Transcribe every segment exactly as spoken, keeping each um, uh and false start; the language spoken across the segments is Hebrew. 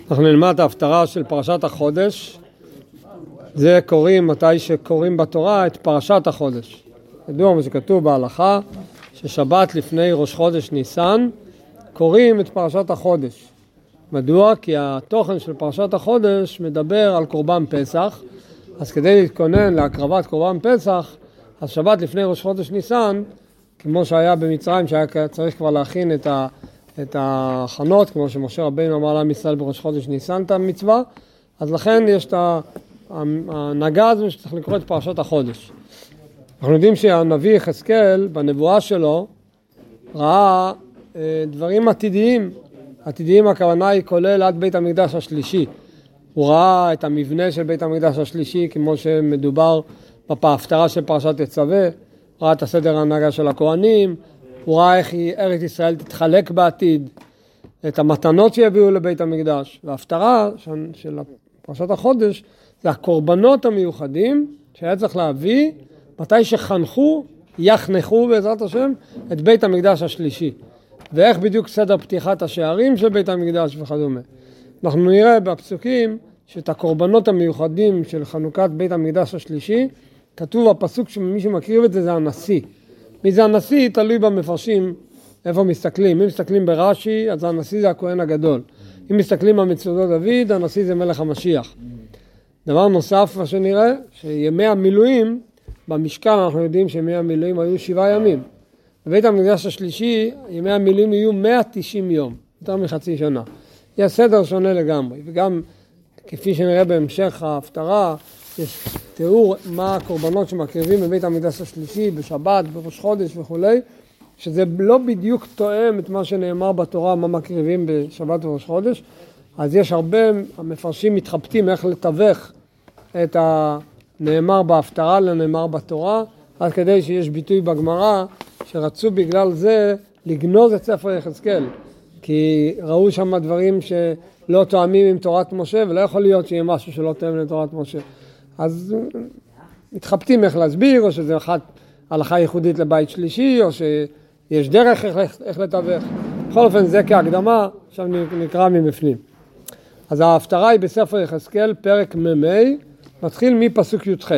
אנחנו נלמד את ההפטרה של פרשת החודש. זה קוראים מתי שקוראים בתורה את פרשת החודש. ידוע מה שכתוב בהלכה, ששבת לפני ראש חודש ניסן, קוראים את פרשת החודש. מדוע? כי התוכן של פרשת החודש מדבר על קורבן פסח, אז כדי להתכונן להקרבת קורבן פסח, אז שבת לפני ראש חודש ניסן, כמו שהיה במצרים, שהיה צריך כבר להכין את ה... את ההכנות, כמו שמשה רבינו אמר לעם ישראל בראש חודש ניסן את המצווה, אז לכן יש את ההנהגה הזו שצריך לקרוא את פרשת החודש. אנחנו יודעים שהנביא יחזקאל בנבואה שלו ראה דברים עתידיים. עתידיים הכוונה היא כולל עד בית המקדש השלישי. הוא ראה את המבנה של בית המקדש השלישי כמו שמדובר בהפטרה של פרשת תצווה, ראה את הסדר ההנהגה של הכהנים, הוא ראה איך ארץ ישראל תתחלק בעתיד, את המתנות שיביאו לבית המקדש. וההפטרה של פרשת החודש זה הקורבנות המיוחדים שהיה צריך להביא מתי שחנכו, יחנכו בעזרת השם את בית המקדש השלישי. ואיך בדיוק סדר פתיחת השערים של בית המקדש וכדומה. אנחנו נראה בפסוקים שאת הקורבנות המיוחדים של חנוכת בית המקדש השלישי, כתוב בפסוק שמי שמקריב את זה זה הנשיא. מי זה הנשיא? תלוי במפרשים איפה מסתכלים. אם מסתכלים ברש"י, אז הנשיא זה הכהן הגדול. אם מסתכלים במצוות דוד, הנשיא זה מלך המשיח. דבר נוסף, מה שנראה, שימי המילואים, במשכן אנחנו יודעים שימי המילואים היו שבעה ימים. בבית המקדש השלישי, ימי המילואים יהיו מאה ותשעים יום, יותר מחצי שנה. יש סדר שונה לגמרי, וגם כפי שנראה בהמשך ההפטרה, יש תיאור מה הקורבנות שמקריבים בבית המקדש השלישי, בשבת, בראש חודש וכו', שזה לא בדיוק תואם את מה שנאמר בתורה, מה מקריבים בשבת וראש חודש. אז יש הרבה, המפרשים מתחבטים איך לתווך את הנאמר בהפטרה לנאמר בתורה, עד כדי שיש ביטוי בגמרא, שרצו בגלל זה לגנוז את ספר יחזקאל, כי ראו שם דברים שלא תואמים עם תורת משה, ולא יכול להיות שיהיה משהו שלא תואם לתורת משה. אז מתחבטים איך להסביר, או שזה אחת הלכה ייחודית לבית שלישי, או שיש דרך איך, איך לתווך. בכל אופן זה כהקדמה, עכשיו נקרא מבפנים. אז ההפטרה היא בספר יחזקאל, פרק ממי, מתחיל מפסוק י"ח.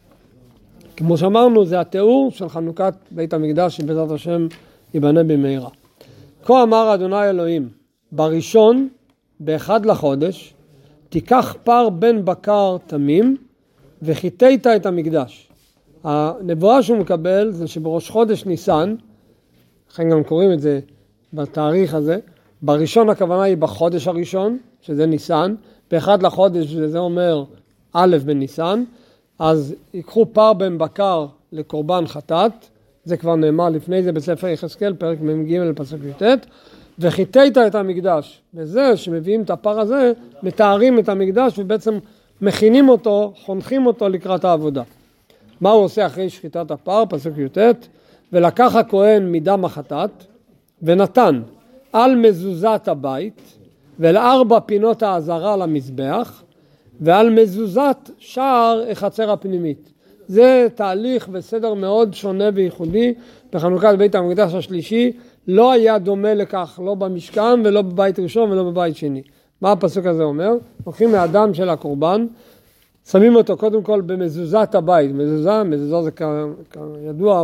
כמו שאמרנו, זה התיאור של חנוכת בית המקדש, שבעזרת השם ייבנה במהרה. כה אמר אדוני אלוהים, בראשון, באחד לחודש, תיקח פר בן בקר תמים, וחיטית את המקדש. הנבואה שהוא מקבל זה שבראש חודש ניסן, לכן גם קוראים את זה בתאריך הזה, בראשון הכוונה היא בחודש הראשון, שזה ניסן, באחד לחודש זה אומר א' בניסן, אז ייקחו פר בן בקר לקורבן חטאת, זה כבר נאמר לפני זה בספר יחזקאל, פרק מ"ג פסוק י"ט, וחיטית את המקדש. בזה שמביאים את הפר הזה, מתארים את המקדש ובעצם מכינים אותו, חונכים אותו לקראת העבודה. מה הוא עושה אחרי שחיטת הפר? פסוק י"ט, ולקח הכהן מדם החטאת, ונתן על מזוזת הבית, ולארבע פינות העזרה למזבח, ועל מזוזת שער החצר הפנימית. זה תהליך וסדר מאוד שונה וייחודי בחנוכת בית המקדש השלישי, לא היה דומה לכך, לא במשכן ולא בבית ראשון ולא בבית שני. מה הפסוק הזה אומר? לוקחים מהדם של הקורבן, שמים אותו קודם כל במזוזת הבית. מזוזה, מזוזה זה כידוע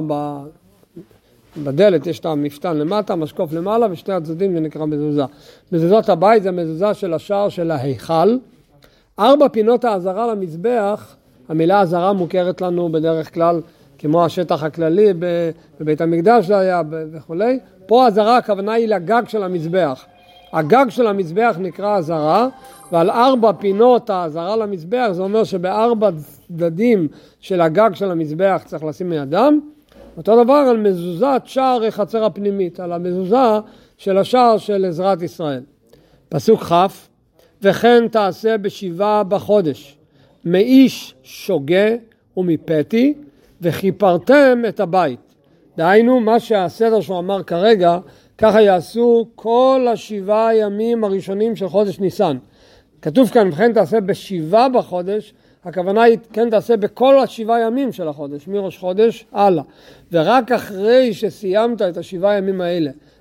בדלת, יש את המפתן למטה, משקוף למעלה, ושתי הצדדים זה נקרא מזוזה. מזוזת הבית זה מזוזה של השער של ההיכל. ארבע פינות העזרה למזבח, המילה עזרה מוכרת לנו בדרך כלל, כמו השטח הכללי בבית המקדש זה היה וכו'. פה עזרה הכוונה היא לגג של המזבח. הגג של המזבח נקרא עזרה, ועל ארבע פינות העזרה למזבח, זה אומר שבארבע צדדים של הגג של המזבח צריך לשים מידם. אותו דבר על מזוזת שער החצר הפנימית, על המזוזה של השער של עזרת ישראל. פסוק כ', וכן תעשה בשבעה בחודש, מאיש שוגה ומפתי, וכיפרתם את הבית. דהיינו, מה שהסדר שהוא אמר כרגע, ככה יעשו כל השבעה ימים הראשונים של חודש ניסן. כתוב כאן, וכן תעשה בשבעה בחודש, הכוונה היא, כן תעשה בכל השבעה ימים של החודש, מראש חודש, הלאה. ורק אחרי שסיימת את השבעה ימים האלה,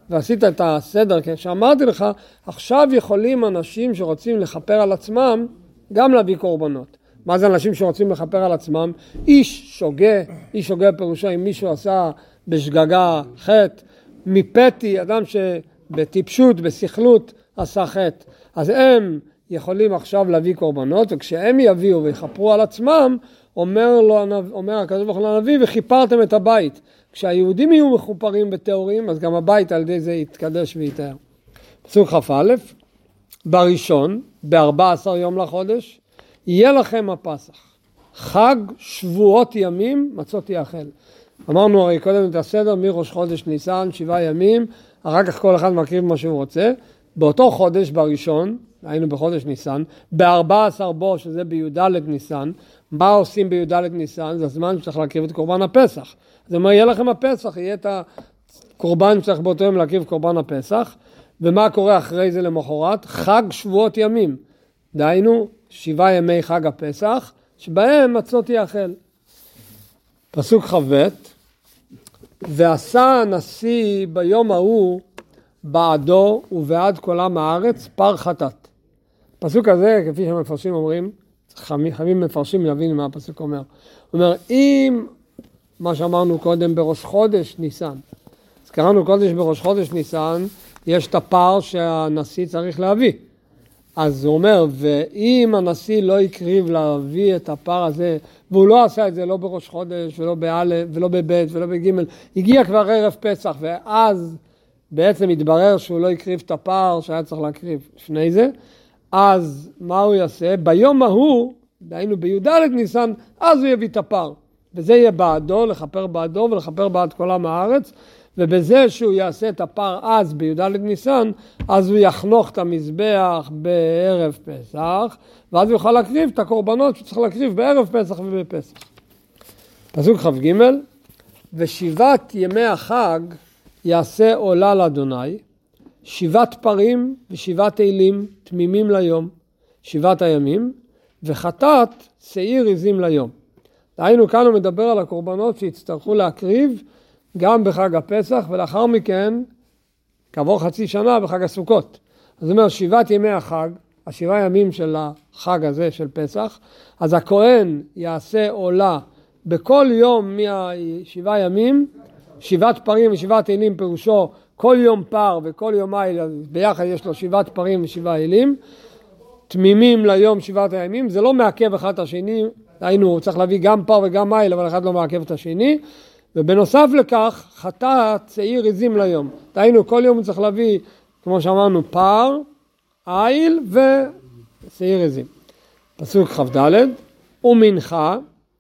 ועשית את הסדר, כשאמרתי לך, עכשיו יכולים אנשים שרוצים לכפר על עצמם, גם להביא קורבנות. מה זה אנשים שרוצים לכפר על עצמם? איש שוגה, איש שוגה פירושו, אם מישהו עשה בשגגה חטא, מפתי, אדם שבטיפשות, בסכלות, עשה חטא. אז הם יכולים עכשיו להביא קורבנות, וכשהם יביאו ויכפרו על עצמם, אומר, לו, אומר הקדוש ברוך הוא לנביא, וכיפרתם את הבית. כשהיהודים יהיו מחופרים בתיאורים, אז גם הבית על ידי זה יתקדש ויתאר. פסוק כ"א, בראשון, ב-ארבעה עשר יום לחודש, יהיה לכם הפסח. חג שבועות ימים, מצות יאכל. אמרנו הרי קודם את הסדר, מראש חודש ניסן, שבעה ימים, אחר כך כל אחד מקריב מה שהוא רוצה. באותו חודש, בראשון, היינו בחודש ניסן, ב-ארבעה עשר בו, שזה בי"ד ניסן, מה עושים בי"ד ניסן? זה הזמן שצריך להקריב את קורבן הפסח. זאת אומרת, יהיה לכם הפסח, יהיה את הקורבן שצריך באותו יום להקריב קורבן הפסח, ומה קורה אחרי זה למחרת? חג שבועות ימים. דהיינו, שבעה ימי חג הפסח, שבהם מצות יאכל. פסוק ח' ועשה הנשיא ביום ההוא בעדו ובעד כל עם הארץ פר חטאת. פסוק הזה, כפי שהמפרשים אומרים, חייבים מפרשים להבין מה הפסוק אומר. הוא אומר, אם מה שאמרנו קודם בראש חודש ניסן, אז קראנו קודש בראש חודש ניסן, יש את הפר שהנשיא צריך להביא. אז הוא אומר, ואם הנשיא לא יקריב להביא את הפר הזה, והוא לא עשה את זה לא בראש חודש ולא באלף ולא בבית ולא בגימל, הגיע כבר ערב פסח, ואז בעצם התברר שהוא לא יקריב את הפר שהיה צריך להקריב לפני זה, אז מה הוא יעשה? ביום ההוא, דהיינו בי"ד ניסן, אז הוא יביא את הפר. וזה יהיה בעדו, לכפר בעדו ולכפר בעד כל עם הארץ, ובזה שהוא יעשה את הפר אז בי"ד ניסן, אז הוא יחנוך את המזבח בערב פסח, ואז הוא יוכל להקריב את הקורבנות שצריך להקריב בערב פסח ובפסח. פסוק כ"ג, ושבעת ימי החג יעשה עולה לאדוני, שבעת פרים ושבעת אלים תמימים ליום, שבעת הימים, וחטאת שעיר עזים ליום. דהיינו כאן הוא מדבר על הקורבנות שיצטרכו להקריב גם בחג הפסח, ולאחר מכן כעבור חצי שנה בחג הסוכות. אז זאת אומרת, שבעת ימי החג, השבעה ימים של החג הזה של פסח, אז הכהן יעשה עולה בכל יום מהשבעה ימים, שבעת פרים ושבעת אלים פירושו כל יום פר וכל יום איל, ביחד יש לו שבעת פרים ושבעה אלים, תמימים ליום שבעת הימים, זה לא מעכב אחד את השני, היינו צריך להביא גם פר וגם איל, אבל אחד לא מעכב את השני, ובנוסף לכך חטאת שעיר עזים ליום, היינו כל יום צריך להביא, כמו שאמרנו, פר, איל ושעיר עזים. פסוק כ"ד, ומנחה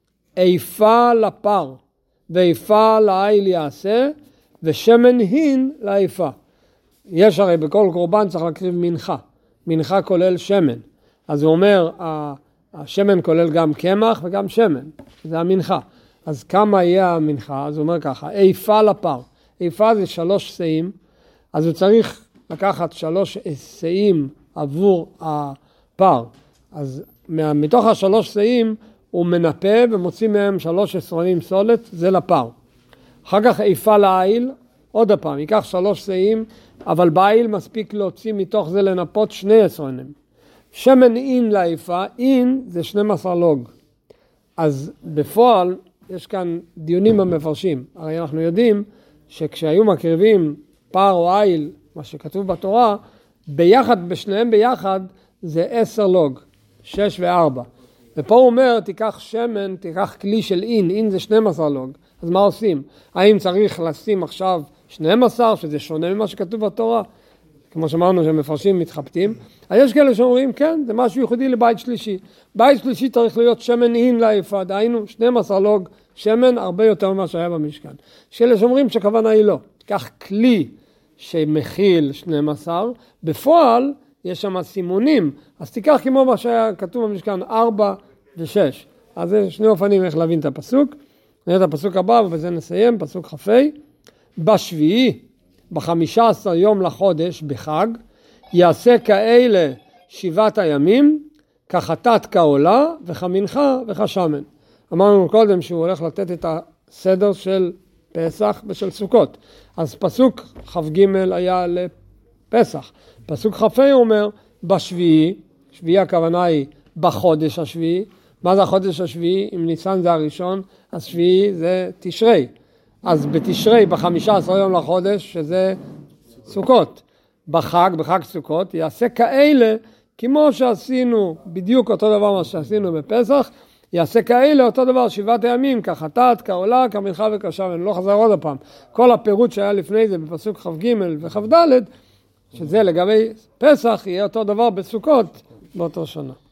איפה לפר ואיפה לאיל יעשה, ושמן הין לאיפה. יש הרי בכל קורבן צריך להקריב מנחה. מנחה כולל שמן. אז הוא אומר, השמן כולל גם קמח וגם שמן. זה המנחה. אז כמה יהיה המנחה? אז הוא אומר ככה, איפה לפר. איפה זה שלוש שאים. אז הוא צריך לקחת שלוש שאים עבור הפר. אז מתוך השלוש שאים הוא מנפה ומוציא מהם שלוש עשרונים סולת, זה לפר. אחר כך איפה לאיל, עוד הפעם, ייקח שלוש שאים, אבל באיל מספיק להוציא מתוך זה לנפות שני עשרונים. שמן אין לאיפה, אין זה שנים עשר לוג. אז בפועל יש כאן דיונים המפרשים. הרי אנחנו יודעים שכשהיו מקריבים פר או איל, מה שכתוב בתורה, ביחד, בשניהם ביחד, זה עשר לוג, שש וארבע. ופה הוא אומר, תיקח שמן, תיקח כלי של אין, אין זה שנים עשר לוג. אז מה עושים? האם צריך לשים עכשיו שנים עשר, שזה שונה ממה שכתוב בתורה? כמו שאמרנו שמפרשים מתחבטים. אז יש כאלה שאומרים, כן, זה משהו ייחודי לבית שלישי. בית שלישי צריך להיות שמן אין לאיפה, דהיינו שנים עשר לוג שמן, הרבה יותר ממה שהיה במשכן. יש כאלה שאומרים שכוונה היא לא. תיקח כלי שמכיל שנים עשר, בפועל יש שם סימונים, אז תיקח כמו מה שהיה כתוב במשכן, ארבע ושש. אז זה שני אופנים איך להבין את הפסוק. נראה את הפסוק הבא, ובזה נסיים, פסוק כ"ה. בשביעי, בחמישה עשר יום לחודש, בחג, יעשה כאלה שבעת הימים, כחטאת כעולה, וכמנחה וכשמן. אמרנו קודם שהוא הולך לתת את הסדר של פסח ושל סוכות. אז פסוק כ"ג היה לפסח. פסוק כ"ה אומר בשביעי, שביעי הכוונה היא בחודש השביעי. מה זה החודש השביעי? אם ניסן זה הראשון, אז שביעי זה תשרי. אז בתשרי, בחמישה עשר יום לחודש, שזה סוכות. בחג, בחג סוכות, יעשה כאלה, כמו שעשינו, בדיוק אותו דבר מה שעשינו בפסח, יעשה כאלה אותו דבר, שבעת הימים, כחטאת, כעולה, כמנחה וכשם, אני לא חזר עוד הפעם. כל הפירוט שהיה לפני זה בפסוק כ"ג וכ"ד, שזה לגבי פסח, יהיה אותו דבר בסוכות באותו שנה.